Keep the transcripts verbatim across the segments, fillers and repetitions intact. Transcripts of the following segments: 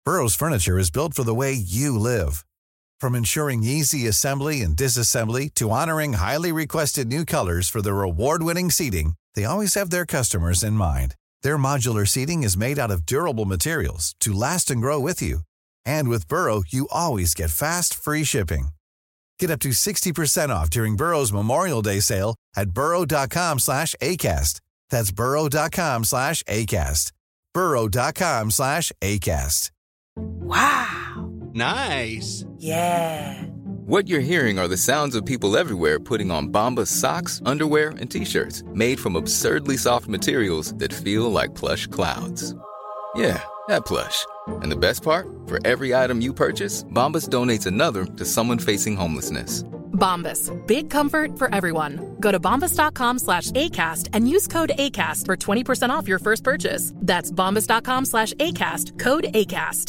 Burrow's furniture is built for the way you live. From ensuring easy assembly and disassembly to honoring highly requested new colors for their award-winning seating, they always have their customers in mind. Their modular seating is made out of durable materials to last and grow with you. And with Burrow, you always get fast, free shipping. Get up to sixty percent off during Burrow's Memorial Day sale at burrow.com slash ACAST. That's burrow.com slash ACAST. burrow.com slash ACAST. Wow. Nice. Yeah. What you're hearing are the sounds of people everywhere putting on Bombas socks, underwear, and T-shirts made from absurdly soft materials that feel like plush clouds. Yeah, that plush. And the best part? For every item you purchase, Bombas donates another to someone facing homelessness. Bombas. Big comfort for everyone. Go to bombas.com slash ACAST and use code ACAST for twenty percent off your first purchase. That's bombas.com slash ACAST. Code ACAST.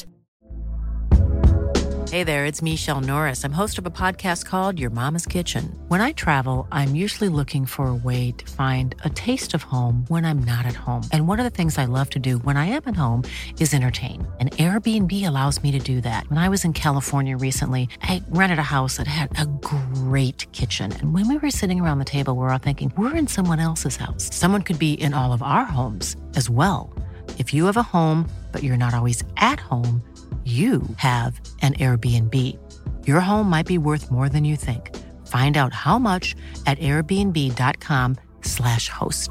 Hey there, it's Michelle Norris. I'm host of a podcast called Your Mama's Kitchen. When I travel, I'm usually looking for a way to find a taste of home when I'm not at home. And one of the things I love to do when I am at home is entertain. And Airbnb allows me to do that. When I was in California recently, I rented a house that had a great kitchen. And when we were sitting around the table, we were all thinking, we're in someone else's house. Someone could be in all of our homes as well. If you have a home, but you're not always at home, you have an Airbnb. Your home might be worth more than you think. Find out how much at airbnb.com slash host.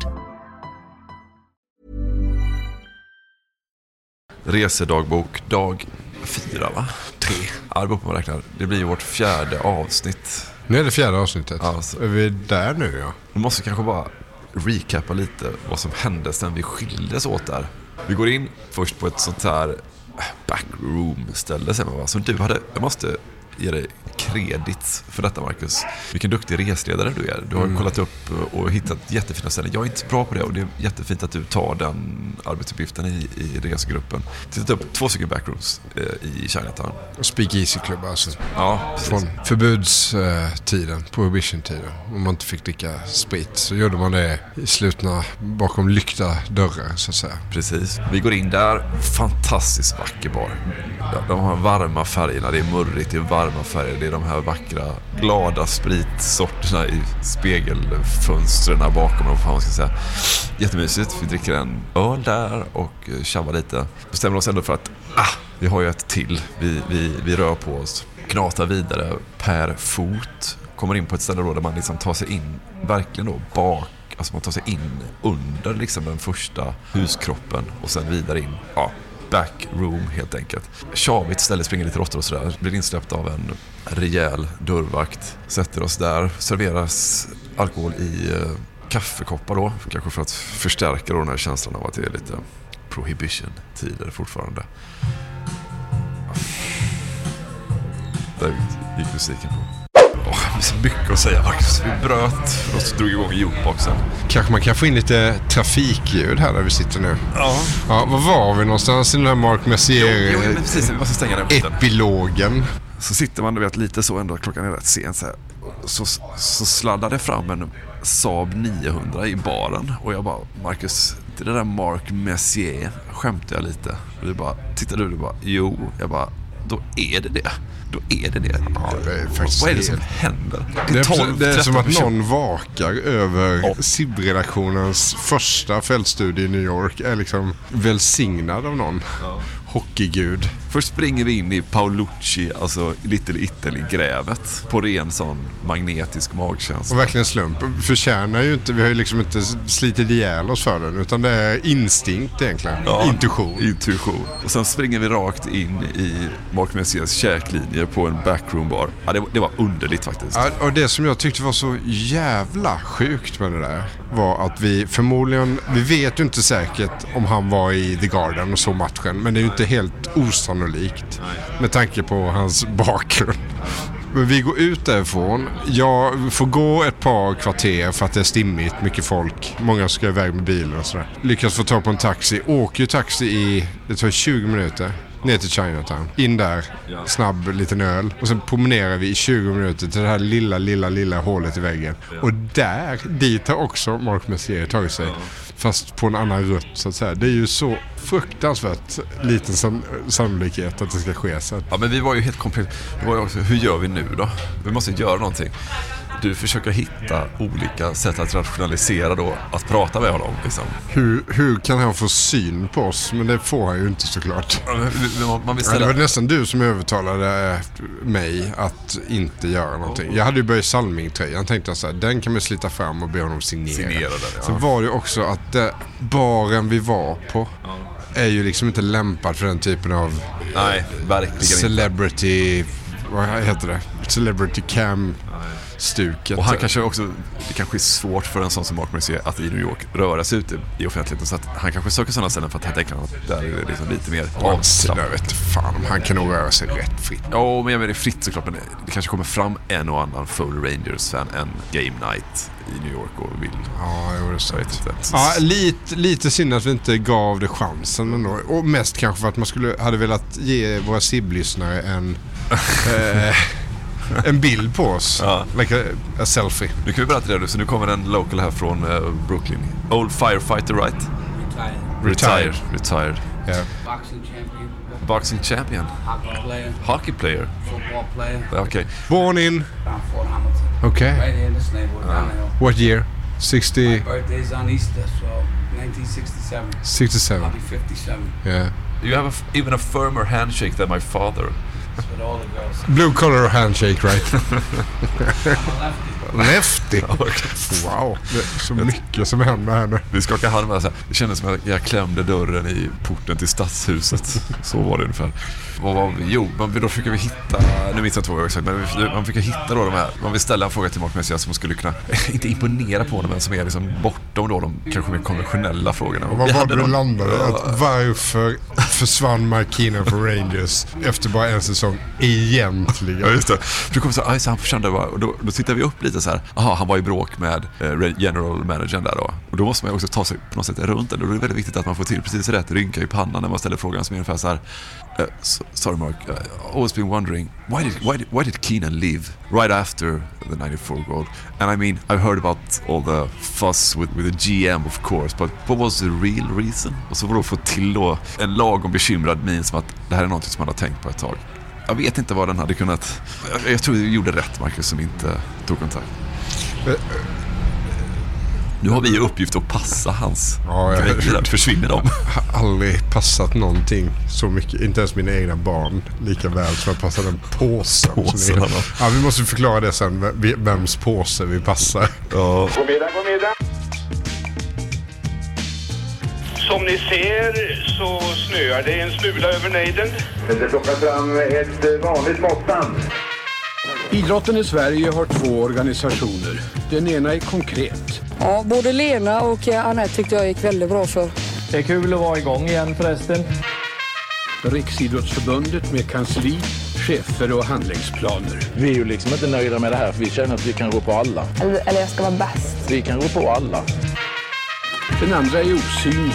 Resedagbok dag fyra, va? Tre. Ja, det beror på vad man räknar. Det blir ju vårt fjärde avsnitt. Nu är det fjärde avsnittet. Alltså. Är vi där nu, ja? Vi måste kanske bara recappa lite vad som hände sen vi skildes åt där. Vi går in först på ett sånt här backroom-ställe sen, va? Så du hade, jag måste ge dig kredit för detta, Marcus. Vilken duktig resledare du är. Du har mm. kollat upp och hittat jättefina ställen. Jag är inte så bra på det och det är jättefint att du tar den arbetsuppgiften i, i resgruppen. Tittat upp två stycken backrooms eh, i Chinatown. Speakeasy-klubb alltså. Ja, precis. Från förbudstiden, prohibition-tiden. Om man inte fick dricka sprit så gjorde man det i slutna bakom lyckta dörrar, så att säga. Precis. Vi går in där. Fantastiskt vacker bar. De har varma färgerna. Det är murrigt, det är varma färger. Det är de här vackra, glada spritsorterna i spegelfönstren bakom, vad man ska säga. Jättemysigt. Vi dricker en öl där och tjabbar lite. Bestämmer oss ändå för att ah, vi har ju ett till. Vi, vi, vi rör på oss. Knatar vidare per fot. Kommer in på ett ställe då där man liksom tar sig in verkligen då bak. Alltså man tar sig in under liksom den första huskroppen och sen vidare in. Ja. Backroom helt enkelt. Tjavigt ställe, springer lite råttor och sådär. Blir insläppt av en rejäl dörrvakt. Sätter oss där. Serveras alkohol i uh, kaffekoppar då. Kanske för att förstärka då den här känslan av att det är lite prohibition-tider fortfarande. Där gick musiken på. Oh, det är så mycket att säga, Marcus. Vi bröt och så drog igång jukeboxen. Kanske man kan få in lite trafikljud här där vi sitter nu. Ja. Ja, var var vi någonstans i den här Mark Messier jo, jo, men precis, vi måste stänga den epilogen? Så sitter man, du vet, lite så ändå, klockan är rätt sen så här. Så, så sladdade det fram en Saab niohundra i baren. Och jag bara, Marcus, det där Mark Messier, skämtade jag lite. Och du bara, tittar du, du bara, jo. Jag bara, då är det det. Då är det det. Ja, det är faktiskt vad är det det. som händer? Det är, tolv, det är som att personer. någon vakar över ja. S I B-redaktionens första fältstudie i New York. Är liksom välsignad av någon. Ja. Hockeygud. Först springer vi in i Paolucci, alltså Little Italy-grävet, på ren sån magnetisk magkänsla. Och verkligen slump. Förtjänar ju inte, vi har ju liksom inte slitit ihjäl oss för den, utan det är instinkt egentligen. Ja, intuition. Intuition. Och sen springer vi rakt in i Mark Messiers käklinjer på en backroom-bar. Ja, det, det var underligt faktiskt. Ja, och det som jag tyckte var så jävla sjukt med det där var att vi förmodligen, vi vet ju inte säkert om han var i The Garden och så matchen, men det är ju inte helt osannolikt med tanke på hans bakgrund. Men vi går ut därifrån. Jag får gå ett par kvarter för att det är stimmigt, mycket folk. Många ska iväg med bilen och sådär. Lyckas få tag på en taxi. Åker ju taxi i, det tar tjugo minuter. Ner till Chinatown. In där, snabb liten öl. Och sen promenerar vi i tjugo minuter till det här lilla, lilla, lilla hålet i väggen. Och där, dit har också Mark Messier tagit sig. fast på en annan rutt så att säga. Det är ju så fruktansvärt liten san- sannolikhet att det ska ske. Så att... Ja, men vi var ju helt komplett. Det var ju också, hur gör vi nu då? Vi måste göra någonting. Du försöker hitta olika sätt att rationalisera då, att prata med honom liksom. Hur, hur kan han få syn på oss? Men det får han ju inte såklart. Man, man vill ställa... ja, det var nästan du som övertalade mig att inte göra någonting. Jag hade ju börjat Salming-tröjan. Tänkte jag så här, den kan man slita fram och be honom signera. Signera den, ja. Så var det också att det, baren vi var på ja. är ju liksom inte lämpad för den typen av Nej, verkligen celebrity, inte. Vad heter det? Celebrity cam stuket. Och han kanske också, det kanske är svårt för en sån som Mark Mercier att i New York röra sig ute i offentligheten, så att han kanske söker sådana ställen för att han tänker att där är det liksom lite mer avslappnat. Jag vet fan om han kan nog röra sig rätt fritt. Ja, men jag menar det är fritt såklart, men det kanske kommer fram en och annan full Rangers-fan en game night i New York och vill. Ja, jag vet så inte. Ja, lite, lite synd att vi inte gav det chansen ändå. Och mest kanske för att man skulle hade velat ge våra sib-lyssnare en eh, en bild på oss. Ja. Like a, a selfie. Nu kan vi berätta det. Så nu kommer en local här från uh, Brooklyn. Old firefighter, right? Retired. Retired. Retired. Yeah. Boxing champion. Boxing champion. Hockey player. Hockey player. Football player. Okej. Okay. Born in? Down Fort Hamilton. Okay. Right here in this neighborhood, down the hill. What year? sixty? My birthday's on Easter, so nineteen sixty-seven. sixty-seven. I'll be fifty-seven. Yeah. You have a f- even a firmer handshake than my father. That's what all the girls say. Blue collar handshake, right? I'm a lefty. Lefty? Wow, det är så mycket som händer här nu. Vi skakade hand med så här. Det kändes som att jag klämde dörren i porten till stadshuset. Så var det ungefär. Vad var vi? Jo, man, då försöker vi hitta, nu minns jag inte vad jag exakt, men vi, man försöker hitta då de här, man vill ställa en fråga till Mark Messias som skulle kunna, inte imponera på honom, men som är liksom bortom då de kanske mer konventionella frågorna. Och vad var det du landade? Ja. Att varför försvann Mark Keenan från Rangers efter bara en säsong egentligen? Ja, just det. För det kom så här, han kände bara, och då, då tittar vi upp lite så här, aha, han var i bråk med eh, general managern där då. Och då måste man också ta sig på något sätt runt det. Och då är det väldigt viktigt att man får till precis rätt rynka i pannan när man ställer frågan som är ungefär så här. Uh, so, sorry Mark, uh, I've always been wondering why did, why did why did Keenan leave right after the ninety-four Gold? And I mean, I've heard about all the fuss with, with the G M of course, but what was the real reason? Och så var då få till då en lagom bekymrad min som att det här är något som man har tänkt på ett tag. Jag vet inte vad den hade kunnat. Jag, jag tror vi gjorde rätt, Marcus, som inte tog kontakt. Uh, Nu har vi uppgift att passa hans ja, jag, grejer, att försvinner de. Jag har aldrig passat någonting så mycket, inte ens mina egna barn lika väl som att passa den påsen. påsen ja, vi måste förklara det sen, vems påse vi passar. Ja. God middag, god middag. Som ni ser så snöar det en smula över nejden. Det plockar fram ett vanligt måttband. Idrotten i Sverige har två organisationer. Den ena är Konkret. Ja, både Lena och Anette tyckte jag gick väldigt bra för. Det är kul att vara igång igen förresten. Riksidrottsförbundet med kansli, chefer och handlingsplaner. Vi är ju liksom inte nöjda med det här för vi känner att vi kan gå på alla. Eller, eller jag ska vara bäst. Vi kan gå på alla. Den andra är osynlig.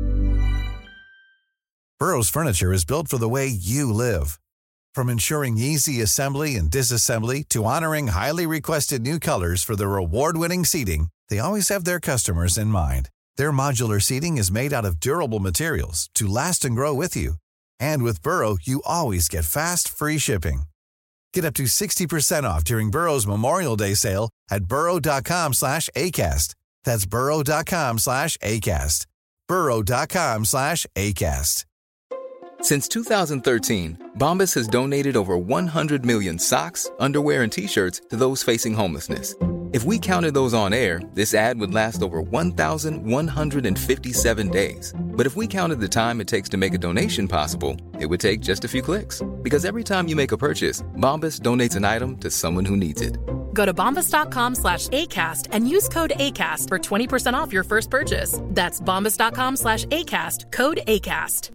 Burrow's furniture is built for the way you live. From ensuring easy assembly and disassembly to honoring highly requested new colors for their award-winning seating, they always have their customers in mind. Their modular seating is made out of durable materials to last and grow with you. And with Burrow, you always get fast, free shipping. Get up to sixty percent off during Burrow's Memorial Day sale at burrow.com slash ACAST. That's burrow.com slash ACAST. burrow.com slash ACAST. Since two thousand thirteen, Bombas has donated over one hundred million socks, underwear, and T-shirts to those facing homelessness. If we counted those on air, this ad would last over one thousand one hundred fifty-seven days. But if we counted the time it takes to make a donation possible, it would take just a few clicks. Because every time you make a purchase, Bombas donates an item to someone who needs it. Go to bombas.com slash ACAST and use code ACAST for twenty percent off your first purchase. That's bombas.com slash ACAST, code ACAST.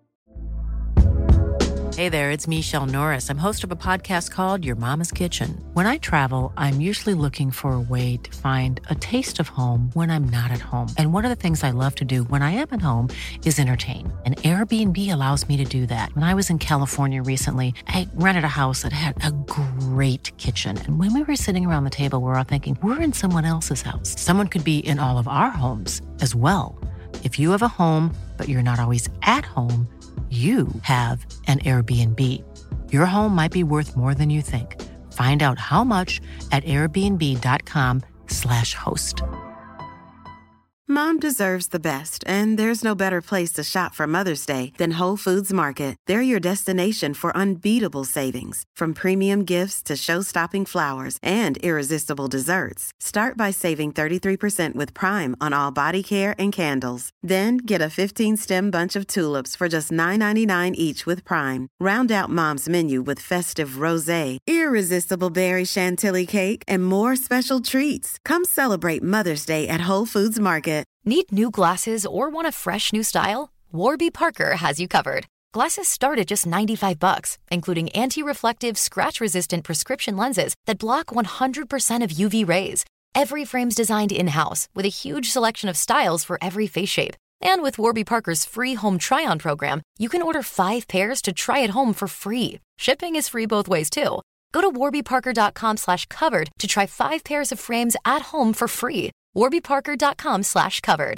Hey there, it's Michelle Norris. I'm host of a podcast called Your Mama's Kitchen. When I travel, I'm usually looking for a way to find a taste of home when I'm not at home. And one of the things I love to do when I am at home is entertain. And Airbnb allows me to do that. When I was in California recently, I rented a house that had a great kitchen. And when we were sitting around the table, we were all thinking, we're in someone else's house. Someone could be in all of our homes as well. If you have a home, but you're not always at home, you have an Airbnb. Your home might be worth more than you think. Find out how much at airbnb.com slash host. Mom deserves the best, and there's no better place to shop for Mother's Day than Whole Foods Market. They're your destination for unbeatable savings, from premium gifts to show-stopping flowers and irresistible desserts. Start by saving thirty-three percent with Prime on all body care and candles. Then get a fifteen-stem bunch of tulips for just nine ninety-nine each with Prime. Round out Mom's menu with festive rosé, irresistible berry chantilly cake, and more special treats. Come celebrate Mother's Day at Whole Foods Market. Need new glasses or want a fresh new style? Warby Parker has you covered. Glasses start at just ninety-five bucks, including anti-reflective, scratch-resistant prescription lenses that block one hundred percent of U V rays. Every frame's designed in-house with a huge selection of styles for every face shape. And with Warby Parker's free home try-on program, you can order five pairs to try at home for free. Shipping is free both ways, too. Go to warbyparker.com slash covered to try five pairs of frames at home for free. warbyparker.com slash covered.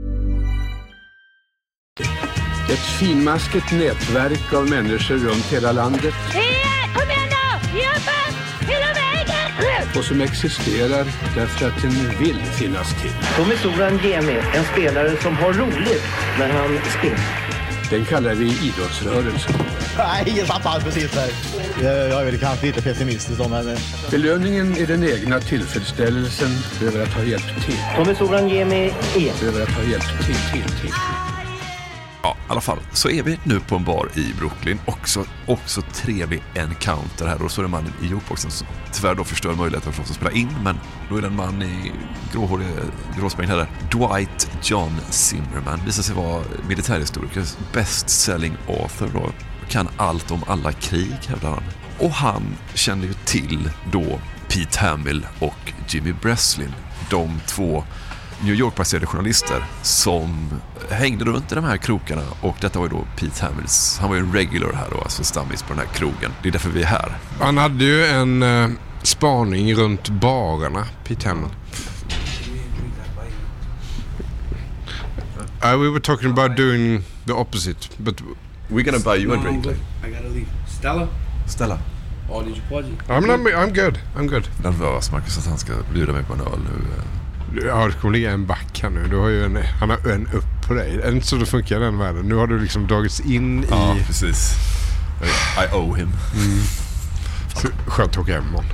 Ett finmaskigt nätverk av människor runt hela landet. Kom igen då! Jobba! Hela vägen! Och som existerar därför att den vill finnas till. Tommy Soran ger mig en spelare som har roligt när han spelar. Den kallar vi idrottsrörelsen. Nej, ingen satt precis där. Jag är väl kanske lite pessimistisk om henne. Belöningen är den egna tillfredsställelsen över att ha hjälpt till. Tommy Soran ger mig en. Över att ha hjälpt till, till, till. Ja, i alla fall så är vi nu på en bar i Brooklyn. Också, också trevlig encounter här. Och så är det mannen i jukeboxen som tyvärr då förstör möjligheten för oss att spela in. Men då är det en man i gråhårig gråspängd här. Dwight John Zimmerman visar sig vara militärhistoriker, best-selling author och kan allt om alla krig, hävdar han. Och han kände ju till då Pete Hamill och Jimmy Breslin, de två New York-baserade journalister som hängde runt i de här krokarna, och detta var ju då Pete Hamills, han var ju en regular här då, alltså stammis på den här krogen. Det är därför vi är här. Han hade ju en uh, spaning runt barerna, Pete Hamill. Uh, we were talking about doing the opposite, but we're gonna buy you a drink. I gotta leave. Stella? Stella. Oh, did you pause it? I'm, not, I'm good, I'm good. Nervös Marcus att han ska bjuda mig på en öl nu. Ja, det kommer ligga en back här nu. Du har ju en, han har en upp på dig. Är det inte så det funkar den världen? Nu har du liksom dragits in i... Ja, precis. I owe him. Mm. Så, skönt att åka hem imorgon.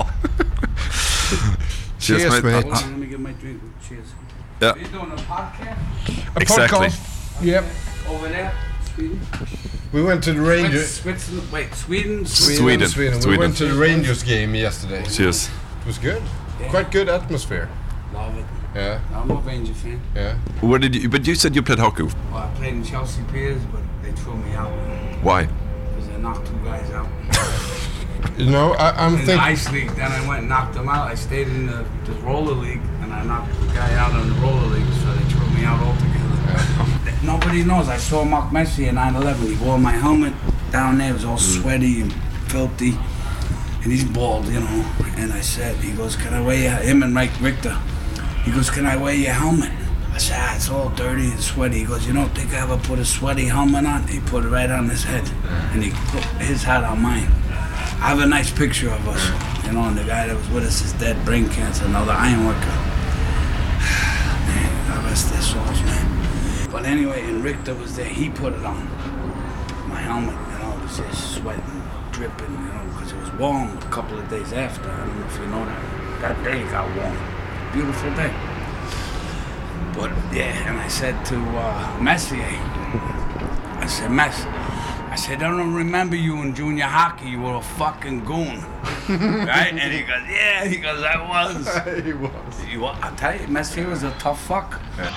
Cheers, Cheers, mate. Let me get my drink. Cheers. Yeah. Are you doing a podcast? A exactly. podcast? Yep. Over there? Sweden? We went to the Rangers... Switzerland? Wait, Sweden? Sweden. Sweden. Sweden. We Sweden. went to the Rangers game yesterday. Cheers. It was good. Yeah. Quite good atmosphere. Love it. Yeah. I'm a Ranger fan. Yeah. Where did you, but you said you played hockey. Well, I played in Chelsea Piers, but they threw me out. Why? Because they knocked two guys out. You know, I, I'm in thinking... the ice league, then I went and knocked them out. I stayed in the, the roller league, and I knocked the guy out in the roller league, so they threw me out altogether. Yeah. Nobody knows. I saw Mark Messier in nine eleven. He wore my helmet down there. It was all sweaty and filthy. And he's bald, you know. And I said, he goes, can I wear your... Him and Mike Richter. He goes, can I wear your helmet? I said, ah, it's all dirty and sweaty. He goes, you don't think I ever put a sweaty helmet on? He put it right on his head. And he put his hat on mine. I have a nice picture of us. You know, and the guy that was with us is dead, brain cancer, another iron worker. Man, God rest their souls, man. But anyway, and Richter was there. He put it on. My helmet, you know, it was just sweating, dripping, you know, because it was warm a couple of days after. I don't know if you know that. That day got warm. Beautiful day. But yeah, and I said to uh, Messier, I said, Mess, I said, I don't remember you in junior hockey. You were a fucking goon. Right? And he goes, yeah, he goes, I was. He was. You, I'll tell you, Messier was a tough fuck. Yeah.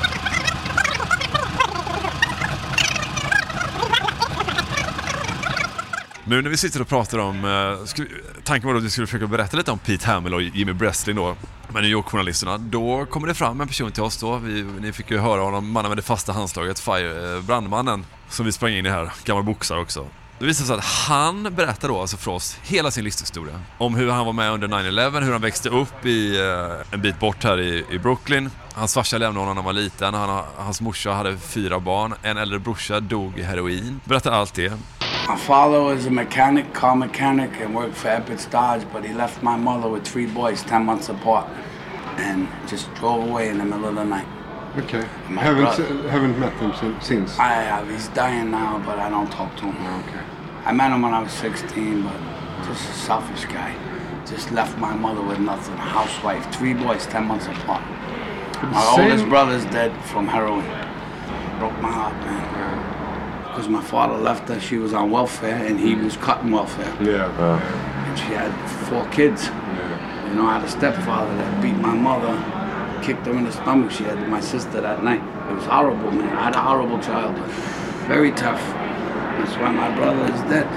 Nu när vi sitter och pratar om... Uh, vi, tanken var att vi skulle försöka berätta lite om Pete Hamill och Jimmy Breslin då, med New York-journalisterna. Då kommer det fram en person till oss då. Vi, ni fick ju höra honom, mannen med det fasta handslaget, Fire, eh, brandmannen, som vi sprang in i här. Gammal boxare också. Det visar sig att han berättar då alltså för oss hela sin livshistoria. Om hur han var med under nine eleven, hur han växte upp i uh, en bit bort här i, i Brooklyn. Hans farsa lämnade honom när han var liten. Han, hans morsa hade fyra barn. En äldre brorsa dog i heroin. Berättar allt det. My father was a mechanic, car mechanic, and worked for Epps Dodge, but he left my mother with three boys ten months apart and just drove away in the middle of the night. Okay. Haven't brother, haven't met him since? I have. He's dying now, but I don't talk to him. Okay. I met him when I was sixteen, but just a selfish guy. Just left my mother with nothing. Housewife, three boys, ten months apart. My Same. oldest brother's dead from heroin. Broke my heart, man. Because my father left her, she was on welfare, and he was cutting welfare. Yeah. Uh. And she had four kids. Yeah. You know, I had a stepfather that beat my mother, kicked her in the stomach. She had my sister that night. It was horrible, man. I had a horrible childhood. Very tough. That's why my brother is dead.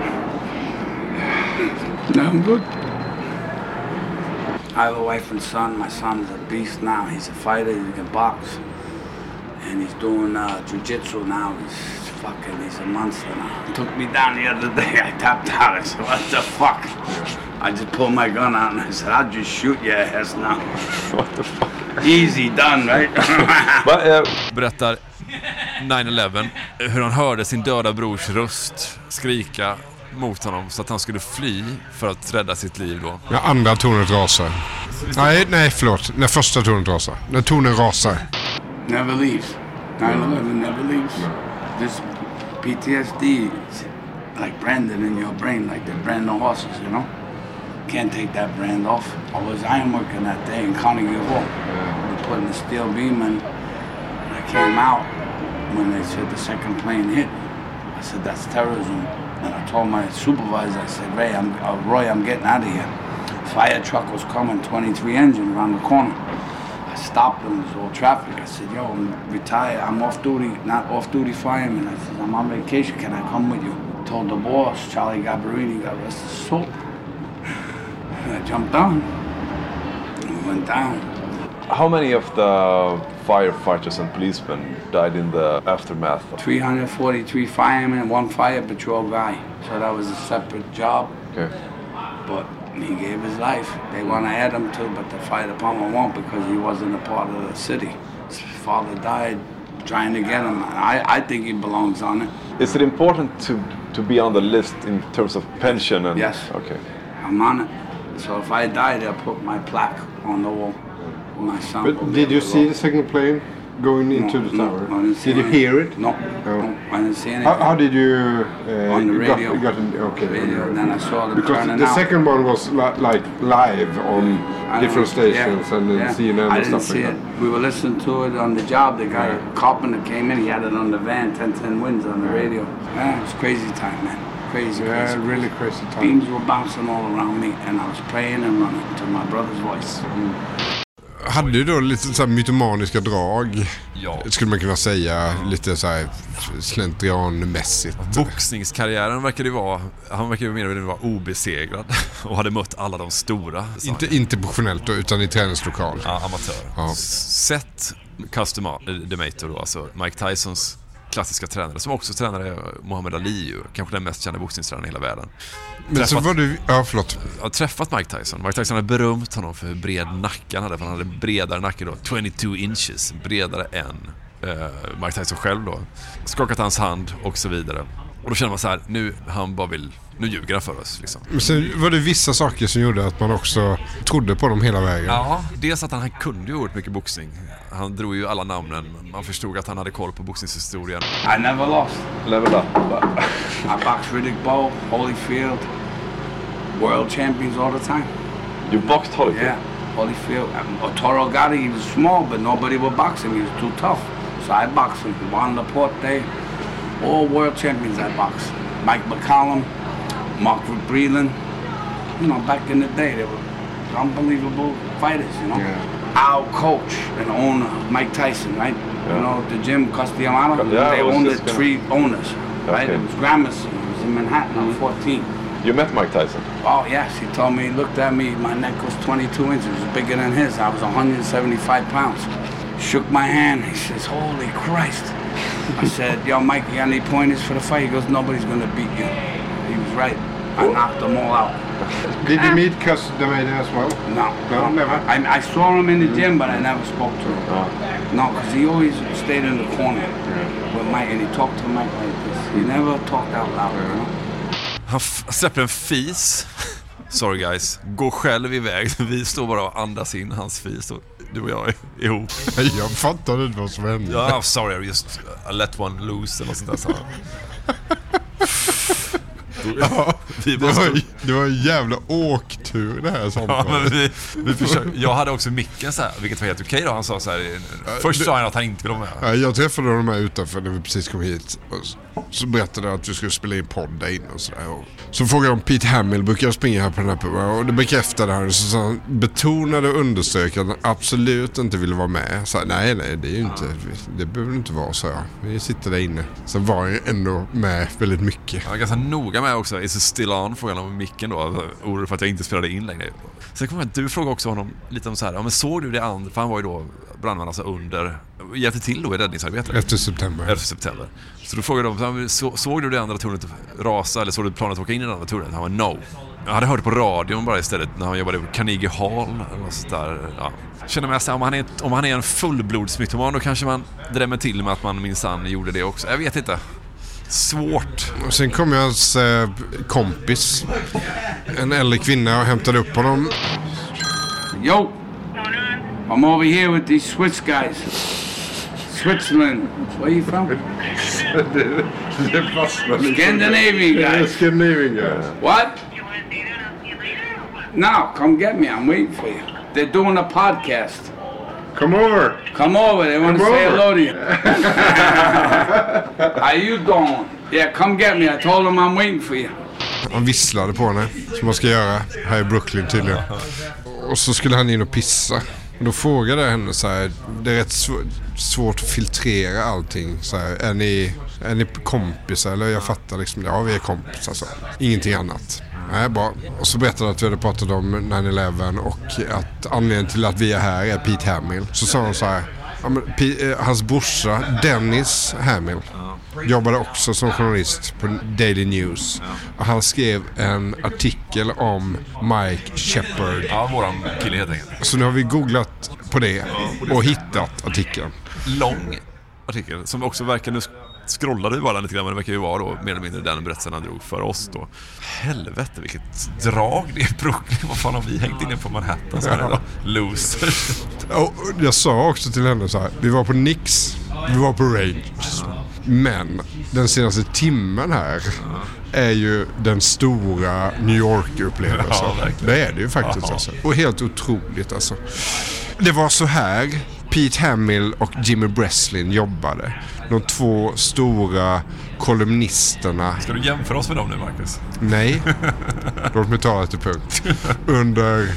No, I'm good. I have a wife and son. My son's a beast now. He's a fighter. He can box. And he's doing uh, jiu-jitsu now. He's fucking, he's a monster now. He took me down the other day. I tapped out. I said, what the fuck? I just pulled my gun out and I said, I'll just shoot your ass now. What the fuck? Easy done, right? Berättar nine eleven hur han hörde sin döda brors röst skrika mot honom så att han skulle fly för att rädda sitt liv då. När andra tornet rasar. Nej, nej, förlåt. När första tornet rasar. När tornen rasar. Never leaves. nine eleven never leaves. This P T S D is like branded in your brain, like they brand the horses, you know? Can't take that brand off. I was ironworking that day in Carnegie Hall. They put in the steel beam and I came out when they said the second plane hit. I said, that's terrorism. And I told my supervisor, I said, Ray, I'm, uh, Roy, I'm getting out of here. Fire truck was coming, twenty-three engine around the corner. I stopped them, there's all traffic. I said, yo, I'm retired, I'm off duty, not off duty fireman. I said, I'm on vacation, can I come with you? Told the boss, Charlie Gabarini, got rest his soul. I jumped down and we went down. How many of the firefighters and policemen died in the aftermath? three hundred forty-three firemen and one fire patrol guy. So that was a separate job. Okay. But he gave his life. They want to add him to, but the fire department won't because he wasn't a part of the city. His father died trying to get him. I, I think he belongs on it. Is it important to, to be on the list in terms of pension? And yes. Okay. I'm on it. So if I die, they'll put my plaque on the wall. My son. But did you see the second plane going into no, the tower? No, did you hear it? No, no, no, I didn't see anything. How, how did you? Uh, on the radio. Got, got an, okay. Radio. Then I saw them because turning the out. second one was li- like live on I different stations yeah, and then yeah. C N N I and didn't stuff see like it. that. We were listening to it on the job. The guy yeah. Carpenter came in. He had it on the van. ten ten winds on the radio. Yeah, it was crazy time, man. Crazy, yeah, crazy, really crazy time. Beams were bouncing all around me, and I was praying and running to my brother's voice. Mm. Hade du då lite så här mytomaniska drag? Ja. Skulle man kunna säga, lite så här slentrianmässigt. Boxningskarriären verkade ju vara, han verkade ju mer eller mindre vara obesegrad och hade mött alla de stora. Inte, inte professionellt då, utan i träningslokal. Ja, amatör. Ja. Sett Custom D'Amato då, alltså Mike Tysons klassiska tränare, som också tränare Muhammad Ali, kanske den mest kända boxningstränaren i hela världen. Men träffat, så var du, ja förlåt. Jag har träffat Mike Tyson. Mike Tyson hade berömt honom för hur bred nacken hade, för han hade bredare nacke då, tjugotvå inches, bredare än uh, Mike Tyson själv då. Skakat hans hand och så vidare. Och då känner man så här, nu han bara vill, nu ljuger han för oss liksom. Men sen var det vissa saker som gjorde att man också trodde på dem hela vägen. Ja, dels att han, han kunde ju oerhört mycket boxning. Han drog ju alla namnen. Man förstod att han hade koll på boxningshistorien. I never lost. Level up. I boxed Riddick Bowe, Holyfield, world champions all the time. You boxed Holyfield? Yeah, Holyfield. Toro Gotti, he was small, but nobody would box him. He was too tough. So I boxed him. Juan Laporte, all world champions I boxed. Mike McCollum, Mark Breland. You know, back in the day, they were unbelievable fighters, you know. Yeah. Our coach and owner, Mike Tyson, right? Yeah. You know, the gym, Castellano, yeah, they owned it, gonna... three owners, right? Okay. It was Gramercy, it was in Manhattan, mm-hmm. I was fourteen. You met Mike Tyson? Oh, yes, he told me, he looked at me, my neck was twenty-two inches, it was bigger than his. I was one hundred seventy-five pounds. Shook my hand, he says, holy Christ. I said, yo, Mike, you got any pointers for the fight? He goes, nobody's going to beat you. He was right. I knocked them all out. Did you meet Cus D'Amalia as well? No. No, never. I, I saw him in the gym, but I never spoke to him. Ja. No, because he always stayed in the corner with Mike, and he talked to Mike like this. He never talked out loud, you know? Han f- släpper en fis. Sorry guys, gå själv iväg. Vi står bara och andas in hans fis och du och jag är ihop. Jag fattade inte vad som hände. Ja, yeah, sorry, I just I let one loose eller sånt där så. Ja, det, var, det var en jävla åktur det här samtalet. Ja, men vi, vi försökte, jag hade också micken så här, vilket var helt okej då. Han sa så här, först sa han att han inte ville vara med. Jag träffade honom här utanför när vi precis kom hit. Och så berättade jag att vi skulle spela in podd där inne och sådär. Så frågade jag om Pete Hamill brukar springa här på den här puben. Och det bekräftade han. Så, så han betonade och underströk att han absolut inte ville vara med. Så nej, nej, det är ju inte, det behöver inte vara, så jag. Vi sitter där inne. Så var jag ändå med väldigt mycket. Jag var ganska noga med också. Is it still on? Frågan om micken då. Orolig för att jag inte spelade in längre. Sen kommer jag, du frågade också honom lite om så här. Ja, men såg du det andra? För han var ju då brandman alltså under. Hjälpte till då i räddningsarbetet. Efter september. Efter september. Så då frågade de, så, såg du det andra tornet rasa eller såg du planet åka in i det andra tornet? Han var no. Jag hade hört på radion bara istället när han jobbade på Carnegie Hall eller så där. Ja. Känner mig så här, om han är om han är en fullblodsmytoman då kanske man drämmer till med att man minsann gjorde det också. Jag vet inte. Svårt. Och sen kom jag hans eh, kompis, en äldre kvinna, och hämtade upp honom. Yo, I'm over here with these Swiss guys. Switzerland. Where are you from? Scandinavian guys. Scandinavian guys. What? No, come get me. I'm waiting for you. They're doing a podcast. Come over. Come over. They want to say hello to you. How you doing? Yeah, come get me. I told them I'm waiting for you. Han visslade på henne, som man ska göra här i Brooklyn tydligen. Och så skulle han in och pissa. Och då frågade jag henne så här, det är rätt svår, svårt att filtrera allting. Så här, är ni, är ni kompisar? Eller jag fattar liksom, ja vi är kompisar. Alltså. Ingenting annat. Nej, bra. Och så berättade att vi hade pratat om nine eleven och att anledningen till att vi är här är Pete Hamill. Så sa hon så här, ja, men, P- hans brorsa Dennis Hamill jobbade också som journalist på Daily News. Och han skrev en artikel om Mike Shepard. Ja, våran kille helt enkelt. Så nu har vi googlat på det och hittat artikeln. Lång artikel som också verkar, nu scrollade vi bara lite grann, men det verkar ju vara då mer eller mindre den berättelsen han drog för oss då. Helvete, vilket drag det är Brooklyn. Vad fan har vi hängt inne på Manhattan så här då? Loser. Och jag sa också till henne så här, vi var på Knicks, vi var på Rangers. Men den senaste timmen här är ju den stora New York-upplevelsen. Ja, det är det ju faktiskt. Alltså. Och helt otroligt alltså. Det var så här Pete Hamill och Jimmy Breslin jobbade. De två stora kolumnisterna. Ska du jämföra oss med dem nu, Marcus? Nej, låt mig ta det till punkt. Under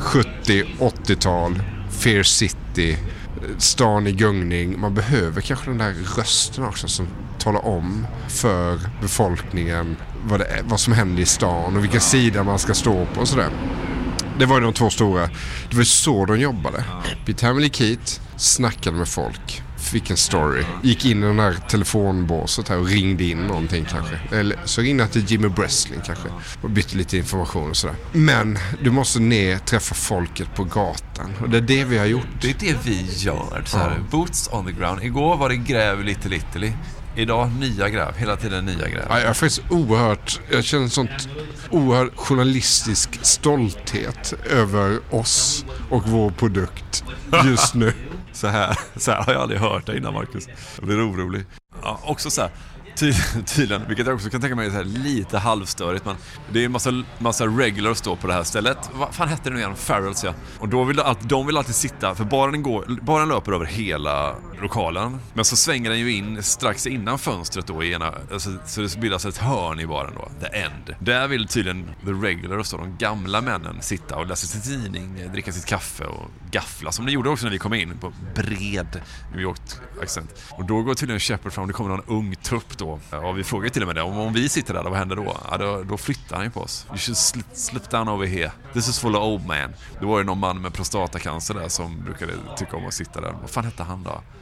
sjuttio-åttiotal, Fear City, stan i gungning. Man behöver kanske den där rösten också som talar om för befolkningen vad, det är, vad som händer i stan och vilka sidor man ska stå på och sådär. Det var de två stora. Det var så de jobbade. Pete Hamill gick hit, snackade med folk, fick en story, gick in i den här telefonbåset här och ringde in någonting kanske. Eller så ringde han till Jimmy Breslin kanske och bytte lite information och sådär. Men du måste ner träffa folket på gatan. Och det är det vi har gjort. Det är det vi gör. Så här, boots on the ground. Igår var det gräv lite lite. Idag nya gräv, hela tiden nya gräv. Ja, jag är faktiskt oerhört, jag känner sånt oerhört journalistisk stolthet över oss och vår produkt just nu. så, här, så här har jag aldrig hört det innan, Marcus. Jag blir orolig. Ja, också så här, ty- tydligen, vilket jag också kan tänka mig är så här lite halvstörigt, men det är en massa, massa regulars då på det här stället. Vad fan hette det nu igen? Farrells, ja. Och då vill att de vill alltid sitta, för baren går, baren löper över hela lokalen, men så svänger den ju in strax innan fönstret då i ena, alltså, så det bildas ett hörn i baren då, the end. Där vill tydligen the regulars då, de gamla männen, sitta och läsa sin tidning, dricka sitt kaffe och gaffla, som de gjorde också när vi kom in på bred New York-accent. Och då går tydligen Shepard fram, det kommer någon ung tupp då. Ja, vi frågar till och med det, om, om vi sitter där, vad händer då? Ja, då, då flyttar han ju på oss. You should slip, slip down over here. This is full of old man. Då var det någon man med prostatacancer där som brukade tycka om att sitta där. Vad fan hette han då?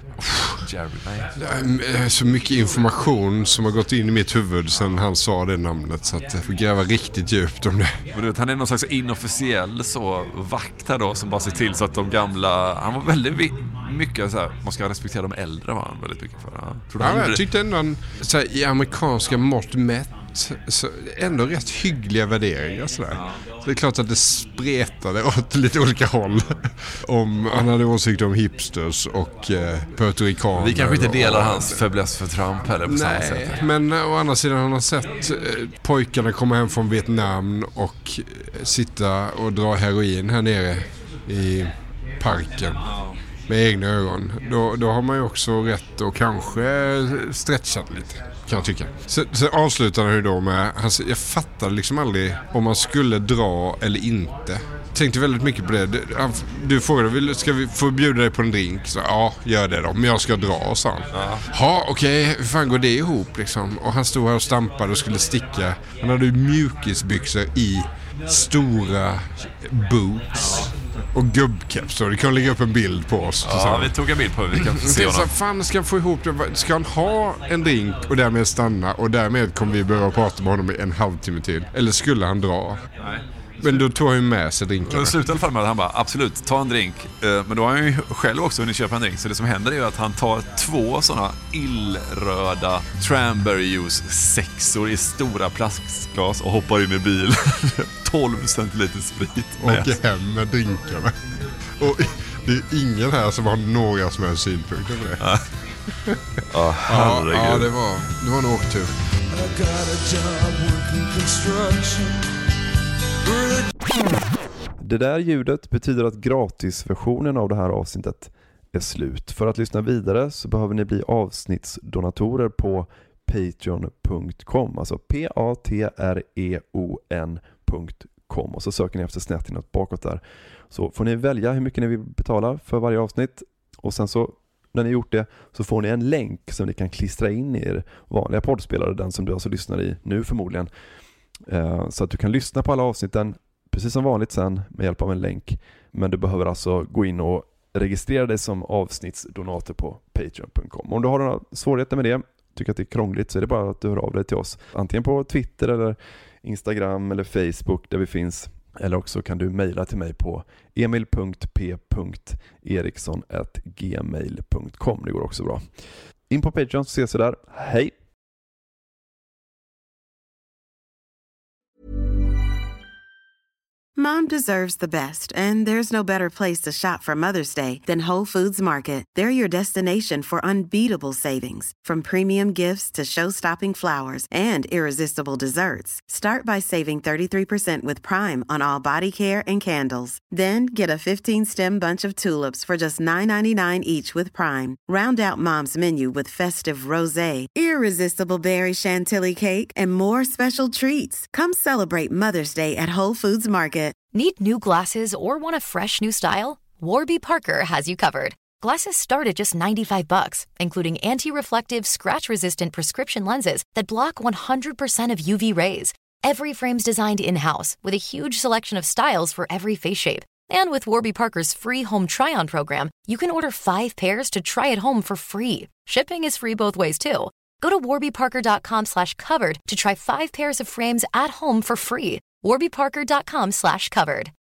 Jerry, nej. Det är så mycket information som har gått in i mitt huvud sen han sa det namnet, så att jag får gräva riktigt djupt om det. Men du vet, han är någon slags inofficiell så vakt här då som bara ser till så att de gamla, han var väldigt vi- mycket så här, man ska respektera de äldre, var han väldigt mycket för. Ja, ja, jag tyckte ändå han, så här, i amerikanska mått mätt, så ändå rätt hyggliga värderingar sådär. Ja. Så det är klart att det spretade åt lite olika håll. Om han hade åsikter om hipsters och eh, puertoricaner. Vi kanske inte delar och, hans fäbless för Trump heller på nej, samma sätt. Men å andra sidan har han sett eh, pojkarna komma hem från Vietnam och eh, sitta och dra heroin här nere i parken. Ja. Med egna ögon. Då, då har man ju också rätt att kanske stretcha lite, kan jag tycka. Så, så avslutar han ju då med, alltså, jag fattar liksom aldrig om man skulle dra eller inte. Tänkte väldigt mycket på det. Du, du frågade, ska vi få bjuda dig på en drink? Så, ja, gör det då. Men jag ska dra, sa han. Ja, ja okej. Okay. Hur fan går det ihop liksom? Och han stod här och stampade och skulle sticka. Han hade ju mjukisbyxor i stora boots. Och gubbkeps, så det kan lägga upp en bild på oss. Ja, vi tog en bild på hur vi kan se honom. Fan, ska han få ihop det? Ska han ha en drink och därmed stanna? Och därmed kommer vi behöva prata med honom en halvtimme till. Eller skulle han dra? Nej. Men då tog han ju med sig drinken. Det slutade i alla fall med att han bara, absolut, ta en drink. Men då har han ju själv också hunnit köpa en drink. Så det som händer är ju att han tar två sådana illröda Cranberry juice sexor i stora plastglas och hoppar in i bilen. tolv centiliter sprit. Åker hem med drinkarna. Och det är ingen här som har några som helst synpunkter på det. Ja, oh, herregud. Ja, det var, det var en åktur. Det där ljudet betyder att gratisversionen av det här avsnittet är slut. För att lyssna vidare så behöver ni bli avsnittsdonatorer på patreon punkt com, alltså p a t r e o n punkt com, och så söker ni efter snett inåt bakåt där. Så får ni välja hur mycket ni vill betala för varje avsnitt, och sen så när ni gjort det så får ni en länk som ni kan klistra in i er vanliga poddspelare, den som du alltså lyssnar i nu förmodligen, så att du kan lyssna på alla avsnitten precis som vanligt sen med hjälp av en länk. Men du behöver alltså gå in och registrera dig som avsnittsdonator på patreon punkt com. Om du har några svårigheter med det, tycker att det är krångligt, så är det bara att du hör av dig till oss. Antingen på Twitter eller Instagram eller Facebook där vi finns. Eller också kan du mejla till mig på emil punkt p punkt eriksson at gmail punkt com. Det går också bra. In på Patreon så ses vi där. Hej! Mom deserves the best, and there's no better place to shop for Mother's Day than Whole Foods Market. They're your destination for unbeatable savings, from premium gifts to show-stopping flowers and irresistible desserts. Start by saving thirty-three percent with Prime on all body care and candles. Then get a fifteen-stem bunch of tulips for just nine ninety-nine each with Prime. Round out Mom's menu with festive rosé, irresistible berry chantilly cake, and more special treats. Come celebrate Mother's Day at Whole Foods Market. Need new glasses or want a fresh new style? Warby Parker has you covered. Glasses start at just ninety-five bucks, including anti-reflective, scratch-resistant prescription lenses that block one hundred percent of U V rays. Every frame's designed in-house with a huge selection of styles for every face shape. And with Warby Parker's free home try-on program, you can order five pairs to try at home for free. Shipping is free both ways, too. Go to warby parker dot com slash covered to try five pairs of frames at home for free. warby parker dot com slash covered.